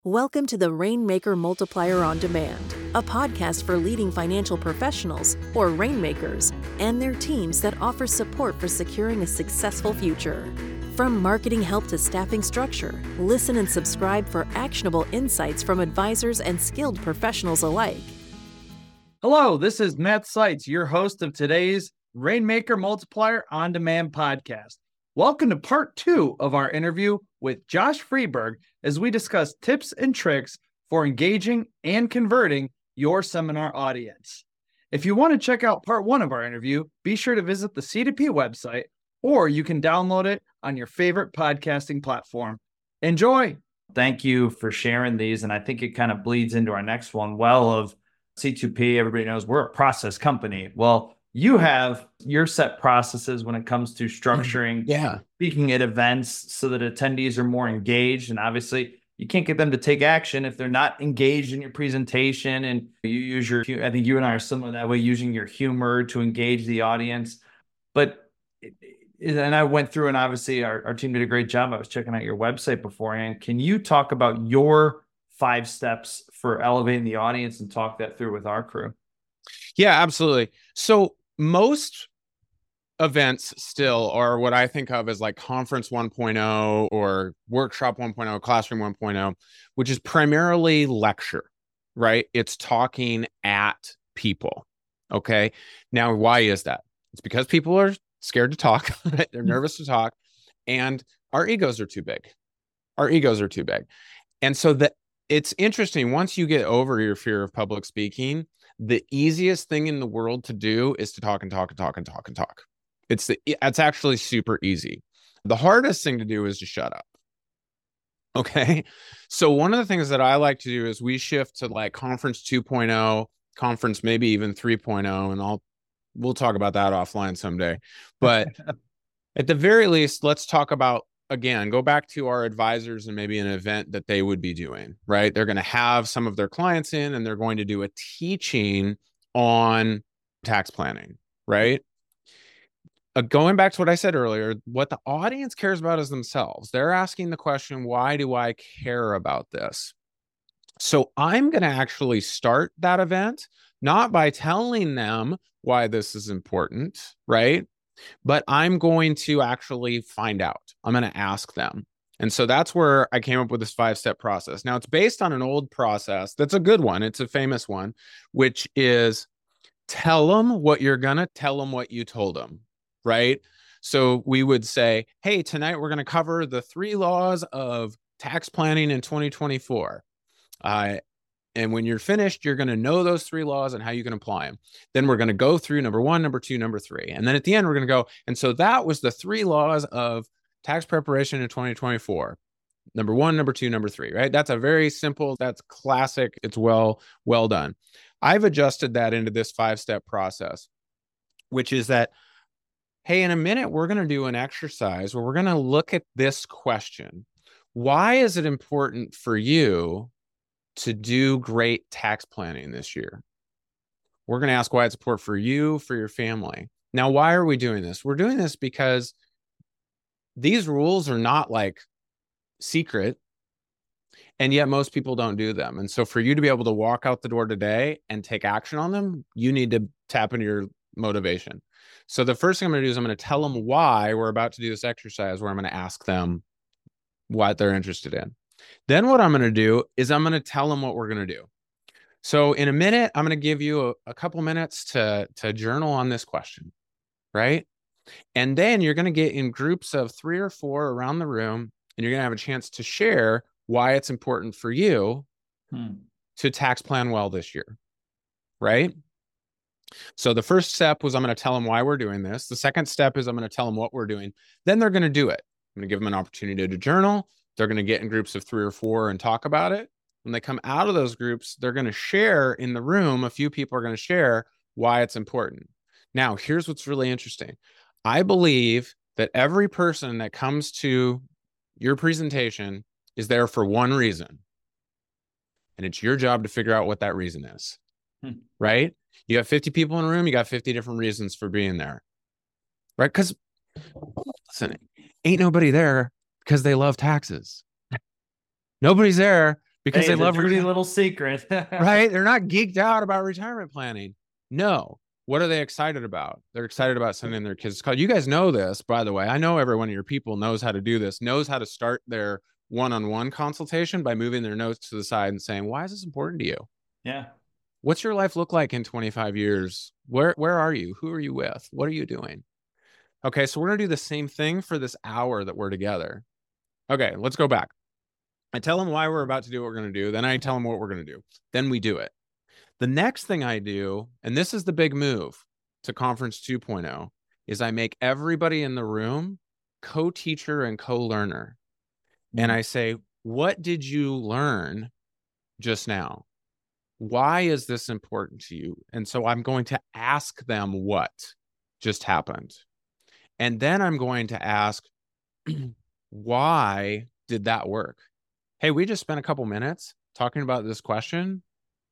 Welcome to the Rainmaker Multiplier on Demand, a podcast for leading financial professionals, or rainmakers, and their teams that offer support for securing a successful future. From marketing help to staffing structure, listen and subscribe for actionable insights from advisors and skilled professionals alike. Hello, this is Matt Seitz, your host of today's Rainmaker Multiplier on Demand podcast. Welcome to part 2 of our interview with Josh Freeberg as we discuss tips and tricks for engaging and converting your seminar audience. If you want to check out part 1 of our interview, be sure to visit the C2P website, or you can download it on your favorite podcasting platform. Enjoy! Thank you for sharing these, and I think it kind of bleeds into our next one. Well, of C2P, everybody knows we're a process company. Well, you have your set processes when it comes to structuring, speaking at events so that attendees are more engaged. And obviously, you can't get them to take action if they're not engaged in your presentation. And you use I think you and I are similar that way, using your humor to engage the audience. But, and I went through, and obviously our team did a great job. I was checking out your website beforehand. Can you talk about your 5 steps for elevating the audience and talk that through with our crew? Yeah, absolutely. So most events still are what I think of as like conference 1.0 or workshop 1.0, classroom 1.0, which is primarily lecture, right? It's talking at people. Okay. Now, why is that? It's because people are scared to talk. Right? They're nervous to talk, and our egos are too big. And so it's interesting. Once you get over your fear of public speaking, the easiest thing in the world to do is to talk and talk and talk and talk and talk. It's actually super easy. The hardest thing to do is to shut up. Okay. So one of the things that I like to do is we shift to like conference 2.0, conference maybe even 3.0, and we'll talk about that offline someday. But at the very least, let's talk about, again, go back to our advisors and maybe an event that they would be doing, right? They're going to have some of their clients in, and they're going to do a teaching on tax planning, right? Going back to what I said earlier, what the audience cares about is themselves. They're asking the question, why do I care about this? So I'm going to actually start that event, not by telling them why this is important, right? But I'm going to actually find out. I'm going to ask them. And so that's where I came up with this 5-step process. Now, it's based on an old process. That's a good one. It's a famous one, which is tell them what you're going to tell them what you told them, right? So we would say, hey, tonight we're going to cover the 3 laws of tax planning in 2024. And when you're finished, you're going to know those 3 laws and how you can apply them. Then we're going to go through number 1, number 2, number 3. And then at the end, we're going to go. And so that was the 3 laws of tax preparation in 2024. Number 1, number 2, number 3, right? That's a very simple, that's classic. It's well done. I've adjusted that into this 5-step process, which is that, hey, in a minute, we're going to do an exercise where we're going to look at this question. Why is it important for you to do great tax planning this year? We're going to ask why it's important for you, for your family. Now, why are we doing this? We're doing this because these rules are not like secret, and yet most people don't do them. And so for you to be able to walk out the door today and take action on them, you need to tap into your motivation. So the first thing I'm going to do is I'm going to tell them why we're about to do this exercise, where I'm going to ask them what they're interested in. Then what I'm going to do is I'm going to tell them what we're going to do. So in a minute, I'm going to give you a couple minutes to journal on this question, right? And then you're going to get in groups of 3 or 4 around the room, and you're going to have a chance to share why it's important for you to tax plan well this year, right? So the first step was I'm going to tell them why we're doing this. The second step is I'm going to tell them what we're doing. Then they're going to do it. I'm going to give them an opportunity to journal. They're going to get in groups of 3 or 4 and talk about it. When they come out of those groups, they're going to share in the room. A few people are going to share why it's important. Now, here's what's really interesting. I believe that every person that comes to your presentation is there for one reason. And it's your job to figure out what that reason is, right? You have 50 people in a room. You got 50 different reasons for being there, right? Because listen, ain't nobody there because they love taxes. Nobody's there because Hey, they love dirty little secret. right? They're not geeked out about retirement planning. No. What are they excited about? They're excited about sending their kids to college. You guys know this, by the way. I know every one of your people knows how to do this, knows how to start their one-on-one consultation by moving their notes to the side and saying, why is this important to you? Yeah. What's your life look like in 25 years? Where are you? Who are you with? What are you doing? Okay, so we're going to do the same thing for this hour that we're together. Okay, let's go back. I tell them why we're about to do what we're going to do. Then I tell them what we're going to do. Then we do it. The next thing I do, and this is the big move to Conference 2.0, is I make everybody in the room co-teacher and co-learner. And I say, what did you learn just now? Why is this important to you? And so I'm going to ask them what just happened. And then I'm going to ask, why did that work? Hey, we just spent a couple minutes talking about this question.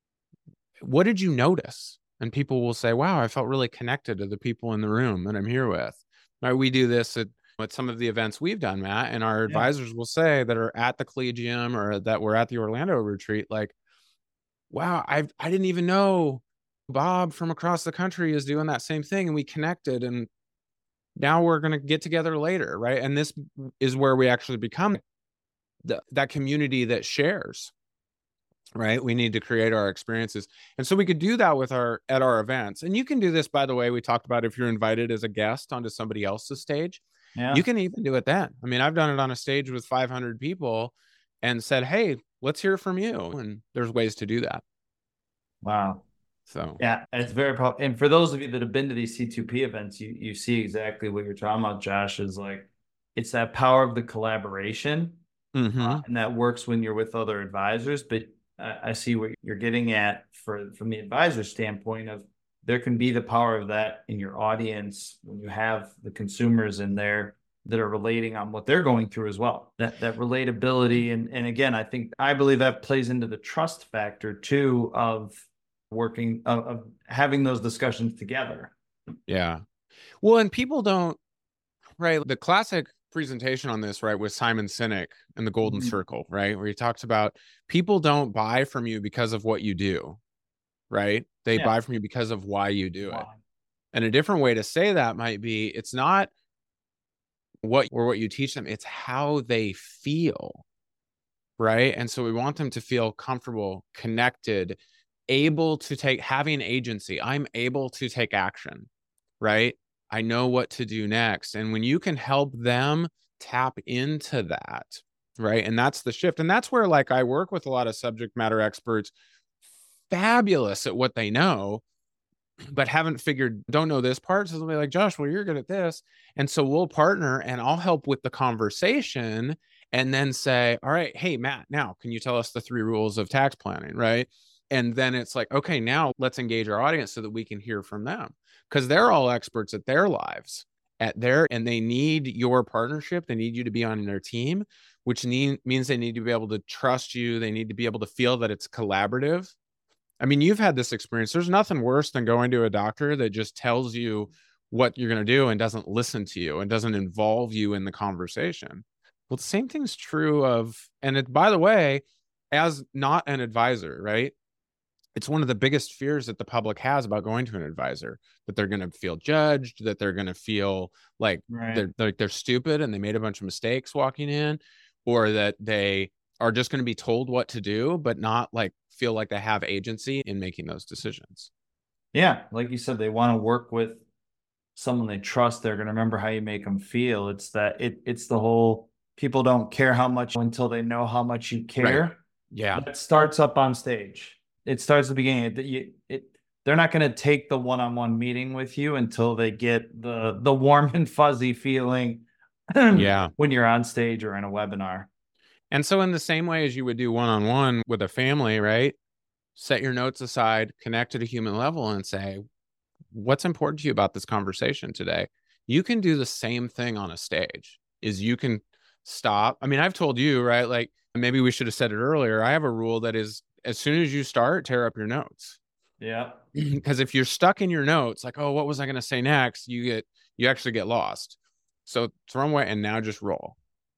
What did you notice? And people will say, wow, I felt really connected to the people in the room that I'm here with. Right, we do this at some of the events we've done, Matt, and our advisors will say that are at the Collegium or that we're at the Orlando retreat, like, wow, I didn't even know Bob from across the country is doing that same thing. And we connected, and now we're going to get together later. Right. And this is where we actually become that community that shares. Right. We need to create our experiences. And so we could do that at our events. And you can do this, by the way, we talked about if you're invited as a guest onto somebody else's stage, you can even do it then. I mean, I've done it on a stage with 500 people and said, hey, let's hear from you. And there's ways to do that. Wow. So yeah, it's very powerful. And for those of you that have been to these C2P events, you see exactly what you're talking about, Josh, is like, it's that power of the collaboration. And that works when you're with other advisors. But I see what you're getting at from the advisor standpoint of there can be the power of that in your audience when you have the consumers in there that are relating on what they're going through as well. That relatability. And again, I believe that plays into the trust factor too of working, of having those discussions together. Yeah. Well, and people don't, right? The classic presentation on this, right, was Simon Sinek and the Golden Circle, right? Where he talks about people don't buy from you because of what you do, right? They buy from you because of why you do it. And a different way to say that might be, it's not what you teach them, it's how they feel, right? And so we want them to feel comfortable, connected, able to having agency. I'm able to take action, right? I know what to do next. And when you can help them tap into that, right? And that's the shift. And that's where, like, I work with a lot of subject matter experts, fabulous at what they know, but don't know this part. So they'll be like, Josh, well, you're good at this. And so we'll partner and I'll help with the conversation and then say, all right, hey, Matt, now can you tell us the 3 rules of tax planning, right? And then it's like, okay, now let's engage our audience so that we can hear from them, because they're all experts at their lives, and they need your partnership. They need you to be on their team, which means they need to be able to trust you. They need to be able to feel that it's collaborative. I mean, you've had this experience. There's nothing worse than going to a doctor that just tells you what you're going to do and doesn't listen to you and doesn't involve you in the conversation. Well, the same thing's true by the way, as not an advisor, right? It's one of the biggest fears that the public has about going to an advisor, that they're going to feel judged, that they're going to feel like they're stupid and they made a bunch of mistakes walking in, or that they are just going to be told what to do, but not like feel like they have agency in making those decisions. Yeah. Like you said, they want to work with someone they trust. They're going to remember how you make them feel. It's the whole, people don't care how much until they know how much you care. Right. Yeah. It starts up on stage. It starts at the beginning. They're not going to take the one-on-one meeting with you until they get the warm and fuzzy feeling when you're on stage or in a webinar. And so in the same way as you would do one-on-one with a family, right? Set your notes aside, connect at a human level and say, what's important to you about this conversation today? You can do the same thing on a stage. You can stop. I mean, I've told you, right? Like, maybe we should have said it earlier. I have a rule that is, as soon as you start, tear up your notes. Yeah. Because if you're stuck in your notes, like, oh, what was I going to say next? You actually get lost. So throw them away and now just roll.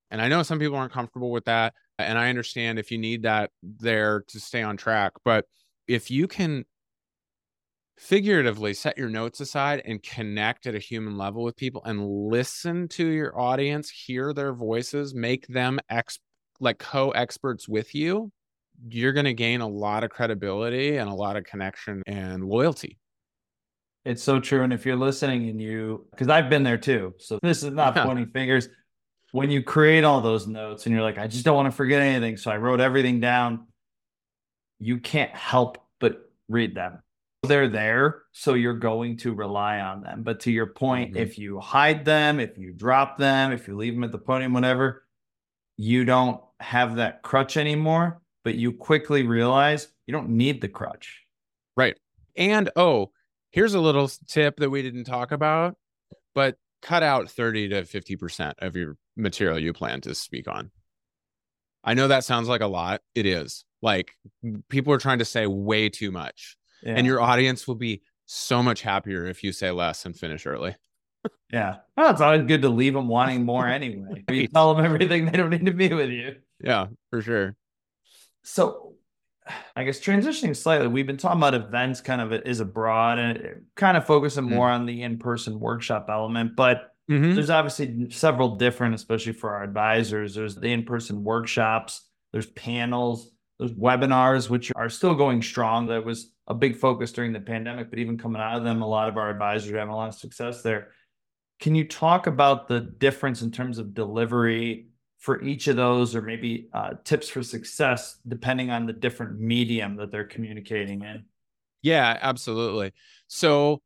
And I know some people aren't comfortable with that. And I understand if you need that there to stay on track. But if you can figuratively set your notes aside and connect at a human level with people and listen to your audience, hear their voices, make them co-experts with you, you're going to gain a lot of credibility and a lot of connection and loyalty. It's so true. And if you're listening because I've been there too, so this is not pointing fingers. When you create all those notes and you're like, I just don't want to forget anything, so I wrote everything down, you can't help but read them. They're there, so you're going to rely on them. But to your point, if you hide them, if you drop them, if you leave them at the podium, whatever, you don't have that crutch anymore, but you quickly realize you don't need the crutch. Right. And, here's a little tip that we didn't talk about, but cut out 30 to 50% of your material you plan to speak on. I know that sounds like a lot. It is. Like, people are trying to say way too much. Yeah. And your audience will be so much happier if you say less and finish early. Yeah. Well, it's always good to leave them wanting more anyway. You tell them everything, they don't need to be with you. Yeah, for sure. So I guess transitioning slightly, we've been talking about events kind of is abroad and kind of focusing more on the in-person workshop element, but there's obviously several different, especially for our advisors. There's the in-person workshops, there's panels, there's webinars, which are still going strong. That was a big focus during the pandemic, but even coming out of them, a lot of our advisors are having a lot of success there. Can you talk about the difference in terms of delivery for each of those, or maybe tips for success depending on the different medium that they're communicating in? Yeah, absolutely. So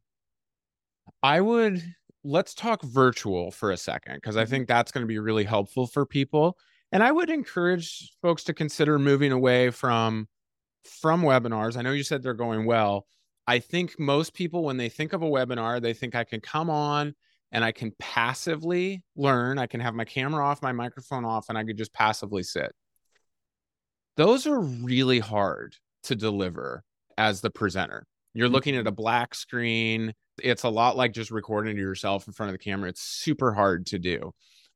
let's talk virtual for a second, because I think that's going to be really helpful for people. And I would encourage folks to consider moving away from webinars. I know you said they're going well. I think most people, when they think of a webinar, they think I can come on and I can passively learn. I can have my camera off, my microphone off, and I could just passively sit. Those are really hard to deliver as the presenter. You're looking at a black screen. It's a lot like just recording yourself in front of the camera. It's super hard to do.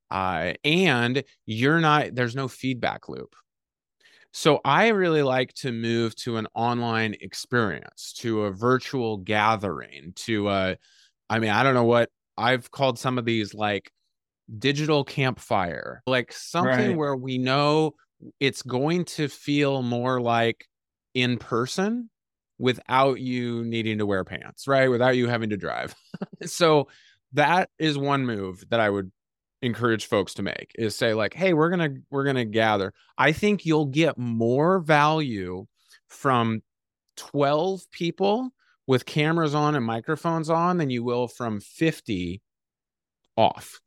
And there's no feedback loop. So I really like to move to an online experience, to a virtual gathering, I don't know what I've called some of these, like digital campfire, like something where we know it's going to feel more like in person without you needing to wear pants, right? Without you having to drive. So that is one move that I would encourage folks to make, is say like, hey, we're going to gather. I think you'll get more value from 12 people with cameras on and microphones on than you will from 50 off.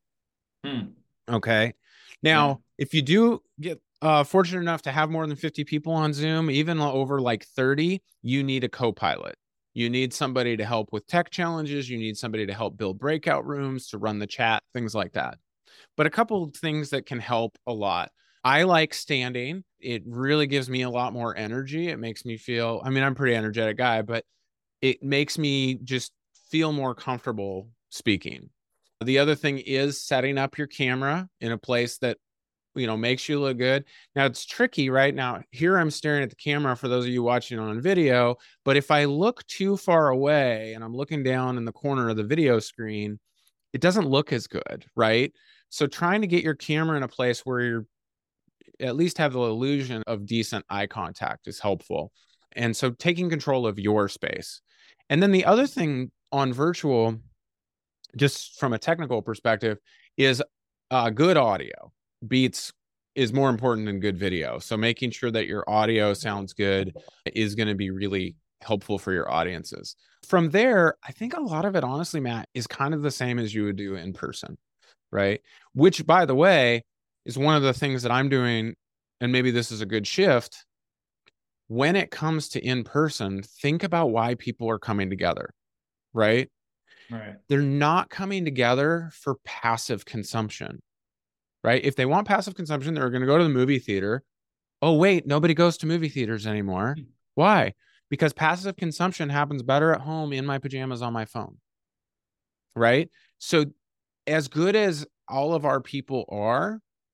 Okay. Now, if you do get fortunate enough to have more than 50 people on Zoom, even over like 30, you need a co-pilot. You need somebody to help with tech challenges. You need somebody to help build breakout rooms, to run the chat, things like that. But a couple of things that can help a lot. I like standing. It really gives me a lot more energy. It makes me feel, I'm a pretty energetic guy, but it makes me just feel more comfortable speaking. The other thing is setting up your camera in a place that, makes you look good. Now, it's tricky right now. Here I'm staring at the camera for those of you watching on video, but if I look too far away and I'm looking down in the corner of the video screen, it doesn't look as good, right? So trying to get your camera in a place where you're at least have the illusion of decent eye contact is helpful. And so taking control of your space. And then the other thing on virtual, just from a technical perspective, is good audio is more important than good video. So making sure that your audio sounds good is going to be really helpful for your audiences. From there, I think a lot of it, honestly, Matt, is kind of the same as you would do in person, right? Which, by the way, is one of the things that I'm doing, and maybe this is a good shift. When it comes to in person, think about why people are coming together, right? Right. They're not coming together for passive consumption, right? If they want passive consumption, they're going to go to the movie theater. Oh, wait, nobody goes to movie theaters anymore. Why? Because passive consumption happens better at home in my pajamas on my phone, right? So as good as all of our people are,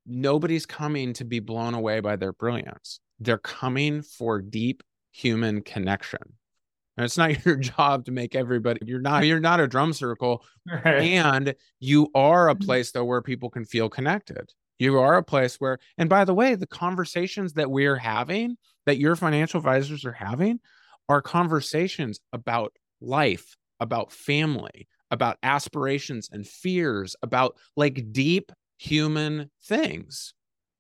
nobody's coming to be blown away by their brilliance. They're coming for deep human connection. And it's not your job to make everybody, you're not a drum circle. Right. And you are a place though where people can feel connected. You are a place where, and by the way, the conversations that we're having, that your financial advisors are having, are conversations about life, about family, about aspirations and fears, about like deep human things.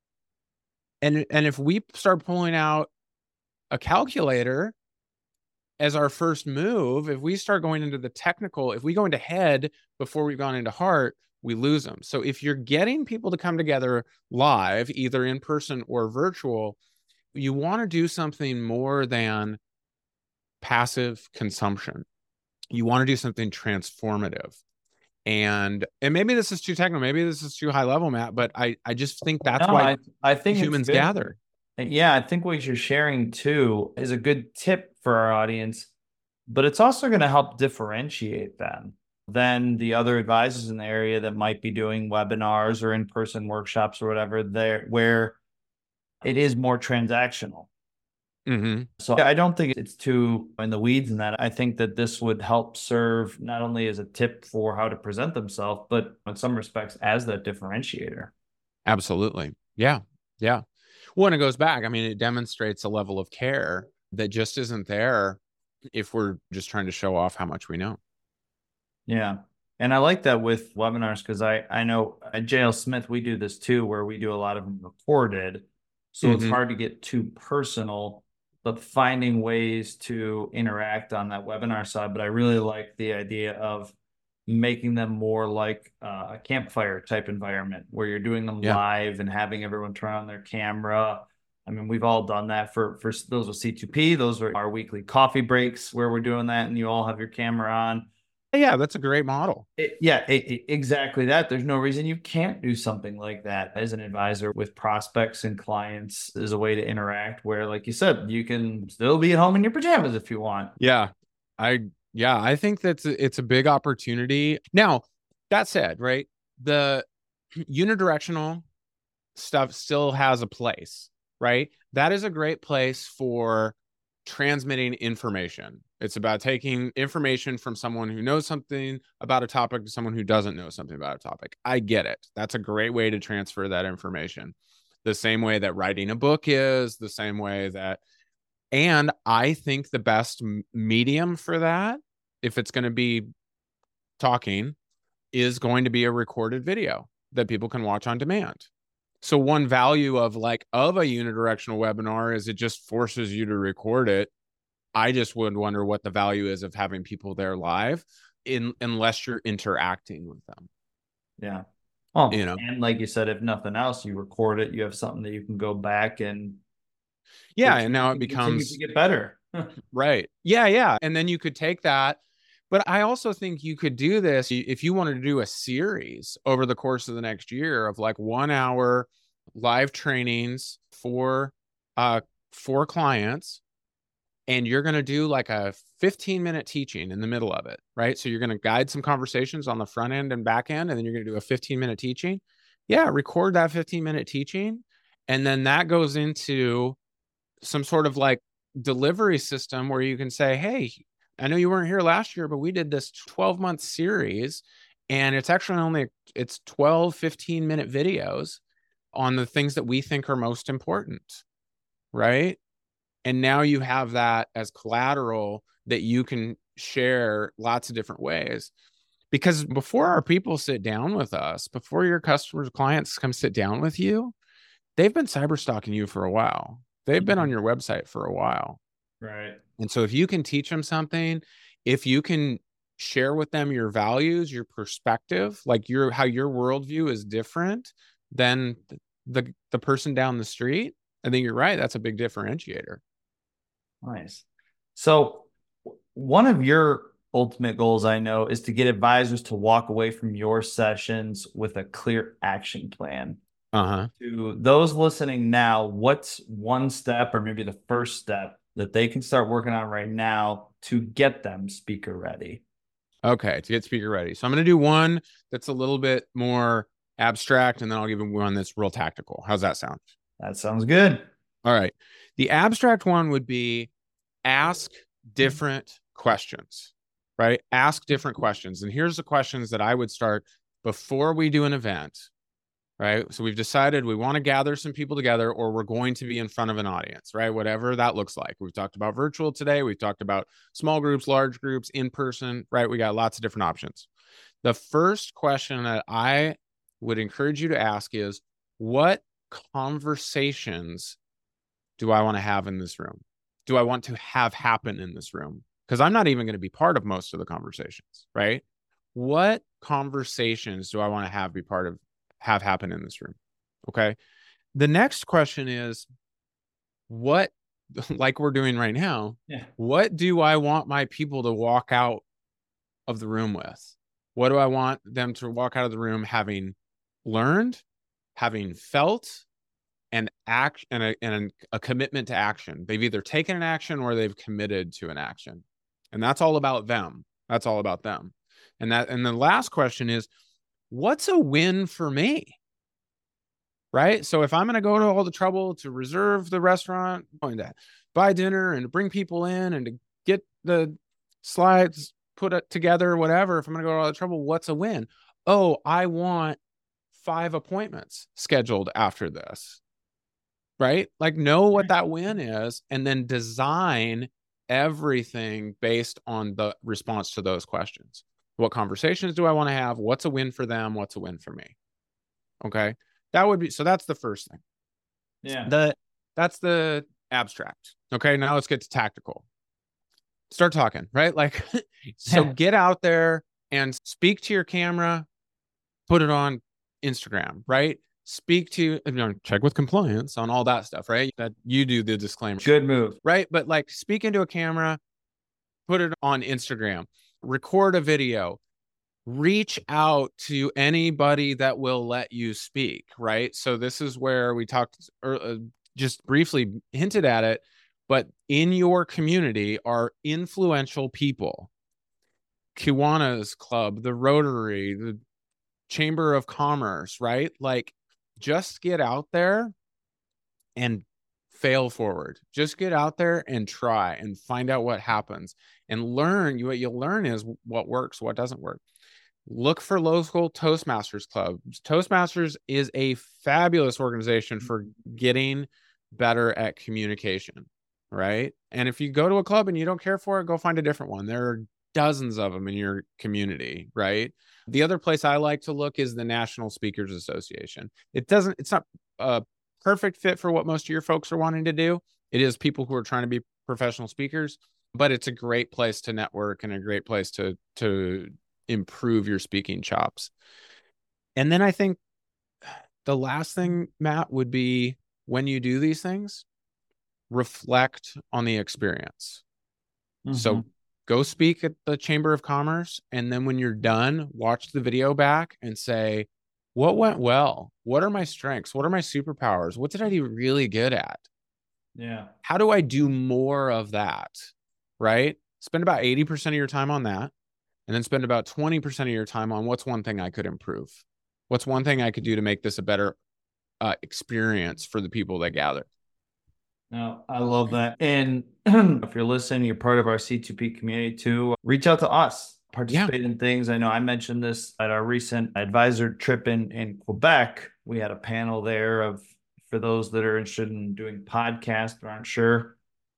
And if we start pulling out a calculator as our first move, if we start going into the technical, if we go into head before we've gone into heart, we lose them. So if you're getting people to come together live, either in person or virtual, you want to do something more than passive consumption. You want to do something transformative. And maybe this is too technical, maybe this is too high level, Matt, but I just think that's why I think humans gather. Yeah, I think what you're sharing too is a good tip for our audience, but it's also going to help differentiate them than the other advisors in the area that might be doing webinars or in-person workshops or whatever there, where it is more transactional. Mm-hmm. So I don't think it's too in the weeds in that. I think that this would help serve not only as a tip for how to present themselves, but in some respects as that differentiator. Absolutely. Yeah. Yeah. When it goes back, I mean, it demonstrates a level of care that just isn't there if we're just trying to show off how much we know. Yeah. And I like that with webinars because I know at JL Smith, we do this too, where we do a lot of them recorded. So it's hard to get too personal, but finding ways to interact on that webinar side. But I really like the idea of making them more like a campfire type environment where you're doing them live and having everyone turn on their camera. I mean, we've all done that for those with C2P. Those are our weekly coffee breaks where we're doing that and you all have your camera on. Yeah, that's a great model. Exactly that. There's no reason you can't do something like that as an advisor with prospects and clients as a way to interact where, like you said, you can still be at home in your pajamas if you want. Yeah, I think it's a big opportunity. Now, that said, right, the unidirectional stuff still has a place, right? That is a great place for transmitting information. It's about taking information from someone who knows something about a topic to someone who doesn't know something about a topic. I get it. That's a great way to transfer that information. The same way that writing a book is, the same way that, and I think the best medium for that, if it's going to be talking, is going to be a recorded video that people can watch on demand. So one value of a unidirectional webinar is it just forces you to record it. I just would wonder what the value is of having people there live unless you're interacting with them. Yeah. Oh, and like you said, if nothing else, you record it, you have something that you can go back and and now it becomes to get better. Right. Yeah. And then you could take that. But I also think you could do this if you wanted to do a series over the course of the next year of like 1 hour live trainings for clients. And you're going to do like a 15-minute teaching in the middle of it, right? So you're going to guide some conversations on the front end and back end, and then you're going to do a 15-minute teaching. Yeah, record that 15-minute teaching. And then that goes into some sort of like delivery system where you can say, hey, I know you weren't here last year, but we did this 12-month series. And it's actually it's 12, 15-minute videos on the things that we think are most important, right? And now you have that as collateral that you can share lots of different ways. Because before our people sit down with us, before your customers, clients come sit down with you, they've been cyber stalking you for a while. They've been on your website for a while. Right. And so if you can teach them something, if you can share with them your values, your perspective, like how your worldview is different than the person down the street, I think you're right. That's a big differentiator. Nice. So one of your ultimate goals, I know, is to get advisors to walk away from your sessions with a clear action plan. To those listening now, what's one step or maybe the first step that they can start working on right now to get them speaker ready? Okay, to get speaker ready. So I'm going to do one that's a little bit more abstract, and then I'll give you one that's real tactical. How's that sound? That sounds good. All right. The abstract one would be ask different questions, right? Ask different questions. And here's the questions that I would start before we do an event, right? So we've decided we want to gather some people together, or we're going to be in front of an audience, right? Whatever that looks like. We've talked about virtual today. We've talked about small groups, large groups, in person, right? We got lots of different options. The first question that I would encourage you to ask is, what conversations do I want to have in this room? Do I want to have happen in this room? Because I'm not even going to be part of most of the conversations, right? What conversations do I want to have happen in this room? Okay. The next question is, what, like we're doing right now, what do I want my people to walk out of the room with? What do I want them to walk out of the room having learned, having felt, and act, and a commitment to action? They've either taken an action or they've committed to an action. And that's all about them. That's all about them. And the last question is, what's a win for me? Right? So if I'm going to go to all the trouble to reserve the restaurant, going to buy dinner and to bring people in and to get the slides put it together, whatever, if I'm going to go to all the trouble, what's a win? Oh, I want 5 appointments scheduled after this, right? Like, know what that win is, and then design everything based on the response to those questions. What conversations do I want to have? What's a win for them? What's a win for me? Okay. So that's the first thing. Yeah. That's the abstract. Okay. Now let's get to tactical. Start talking, right? Like, so get out there and speak to your camera, put it on Instagram, right? Speak to, check with compliance on all that stuff, right? That you do the disclaimer. Good move. Right? But like, speak into a camera, put it on Instagram, record a video, reach out to anybody that will let you speak, right? So this is where we talked, just briefly hinted at it, but in your community are influential people. Kiwanis Club, the Rotary, the Chamber of Commerce, right? Like, just get out there and fail forward. Just get out there and try and find out what happens and learn. What you'll learn is what works, what doesn't work. Look for local Toastmasters clubs. Toastmasters is a fabulous organization for getting better at communication, right? And if you go to a club and you don't care for it, go find a different one. There are dozens of them in your community, right? The other place I like to look is the National Speakers Association. It's not a perfect fit for what most of your folks are wanting to do. It is people who are trying to be professional speakers, but it's a great place to network and a great place to improve your speaking chops. And then I think the last thing, Matt, would be, when you do these things, reflect on the experience. Mm-hmm. So go speak at the Chamber of Commerce, and then when you're done, watch the video back and say, what went well? What are my strengths? What are my superpowers? What did I do really good at? Yeah. How do I do more of that? Right? Spend about 80% of your time on that, and then spend about 20% of your time on what's one thing I could improve? What's one thing I could do to make this a better experience for the people that gather? No, I love that. And if you're listening, you're part of our C2P community too, reach out to us, participate in things. I know I mentioned this at our recent advisor trip in Quebec. We had a panel there for those that are interested in doing podcasts or aren't sure,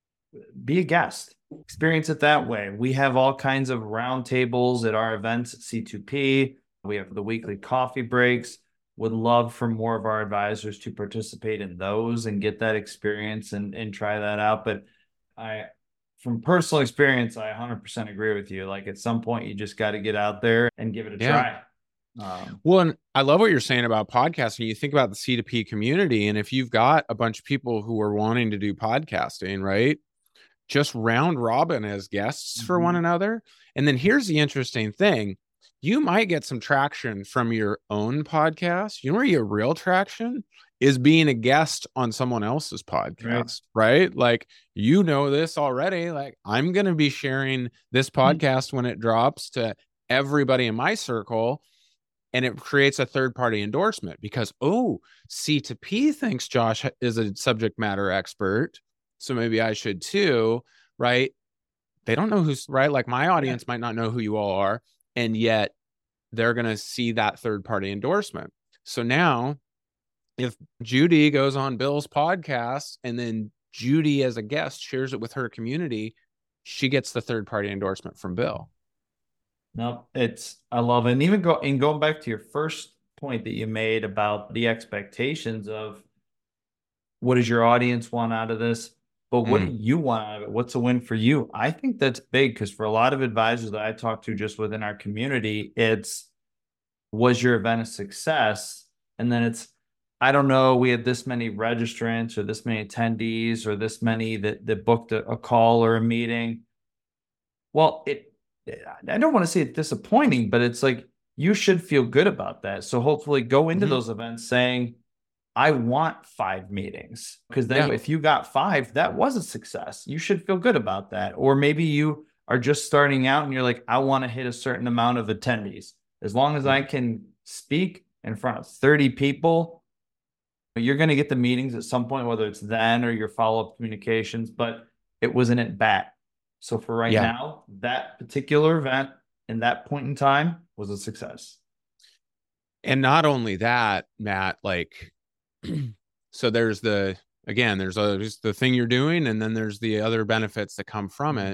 be a guest, experience it that way. We have all kinds of roundtables at our events at C2P. We have the weekly coffee breaks. Would love for more of our advisors to participate in those and get that experience and try that out. But from personal experience, I 100% agree with you. Like, at some point, you just got to get out there and give it a try. Well, and I love what you're saying about podcasting. You think about the C2P community, and if you've got a bunch of people who are wanting to do podcasting, right, just round robin as guests for one another. And then here's the interesting thing. You might get some traction from your own podcast. You know where your real traction is? Being a guest on someone else's podcast, right? Like, you know this already. Like, I'm going to be sharing this podcast when it drops to everybody in my circle. And it creates a third-party endorsement because, oh, C2P thinks Josh is a subject matter expert, so maybe I should too, right? They don't know who's right. Like my audience might not know who you all are, and yet they're going to see that third-party endorsement. So now if Judy goes on Bill's podcast and then Judy as a guest shares it with her community, she gets the third-party endorsement from Bill. No, I love it. And even going back to your first point that you made about the expectations of what does your audience want out of this, but what do you want out of it? What's a win for you? I think that's big because for a lot of advisors that I talk to just within our community, was your event a success? And then I don't know, we had this many registrants or this many attendees or this many that booked a call or a meeting. Well, I don't want to say it's disappointing, but it's like you should feel good about that. So hopefully go into those events saying, I want 5 meetings, because then if you got 5, that was a success. You should feel good about that. Or maybe you are just starting out and you're like, I want to hit a certain amount of attendees. As long as I can speak in front of 30 people, you're going to get the meetings at some point, whether it's then or your follow-up communications, but it was an at-bat. So for right now, that particular event in that point in time was a success. And not only that, Matt, like, so there's the thing you're doing, and then there's the other benefits that come from it.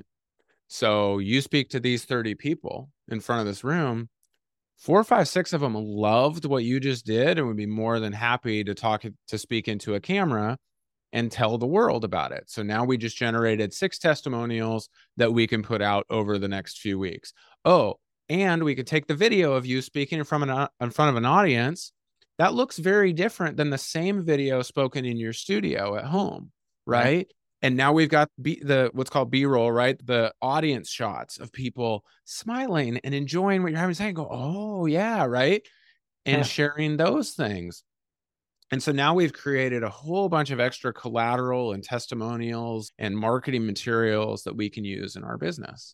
So you speak to these 30 people in front of this room, 4, 5, 6 of them loved what you just did and would be more than happy to speak into a camera and tell the world about it. So now we just generated 6 testimonials that we can put out over the next few weeks. Oh, and we could take the video of you speaking in front of an audience that looks very different than the same video spoken in your studio at home, right? And now we've got what's called B-roll, right? The audience shots of people smiling and enjoying what you're having to say and go, oh yeah, right? And sharing those things. And so now we've created a whole bunch of extra collateral and testimonials and marketing materials that we can use in our business.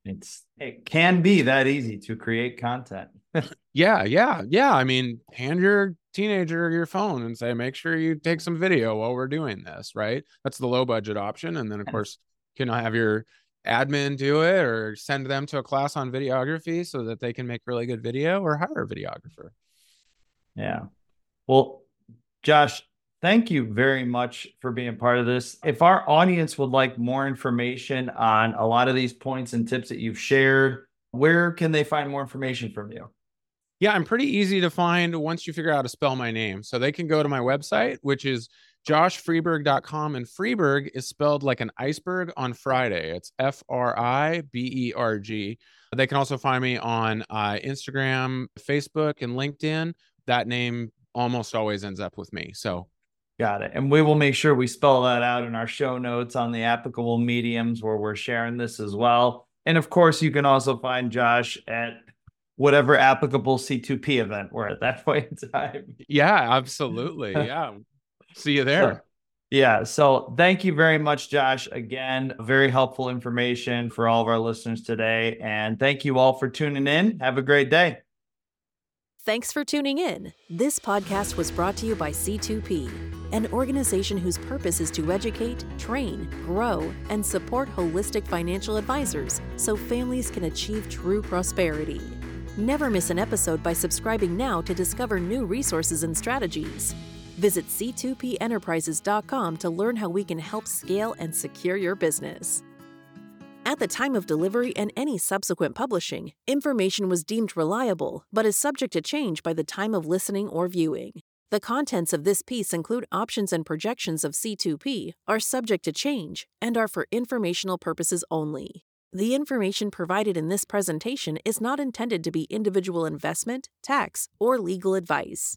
It can be that easy to create content. Yeah. I mean, hand your teenager your phone and say, make sure you take some video while we're doing this, right? That's the low budget option. And then of course, you can have your admin do it or send them to a class on videography so that they can make really good video, or hire a videographer. Yeah. Well, Josh, thank you very much for being part of this. If our audience would like more information on a lot of these points and tips that you've shared, where can they find more information from you? Yeah, I'm pretty easy to find once you figure out how to spell my name. So they can go to my website, which is joshfreiberg.com. And Freiberg is spelled like an iceberg on Friday. It's Friberg. They can also find me on Instagram, Facebook, and LinkedIn. That name almost always ends up with me. So got it. And we will make sure we spell that out in our show notes on the applicable mediums where we're sharing this as well. And of course, you can also find Josh at whatever applicable C2P event we're at that point in time. Yeah, absolutely. Yeah. See you there. So thank you very much, Josh. Again, very helpful information for all of our listeners today. And thank you all for tuning in. Have a great day. Thanks for tuning in. This podcast was brought to you by C2P, an organization whose purpose is to educate, train, grow, and support holistic financial advisors so families can achieve true prosperity. Never miss an episode by subscribing now to discover new resources and strategies. Visit c2penterprises.com to learn how we can help scale and secure your business. At the time of delivery and any subsequent publishing, information was deemed reliable, but is subject to change by the time of listening or viewing. The contents of this piece include options and projections of C2P, are subject to change, and are for informational purposes only. The information provided in this presentation is not intended to be individual investment, tax, or legal advice.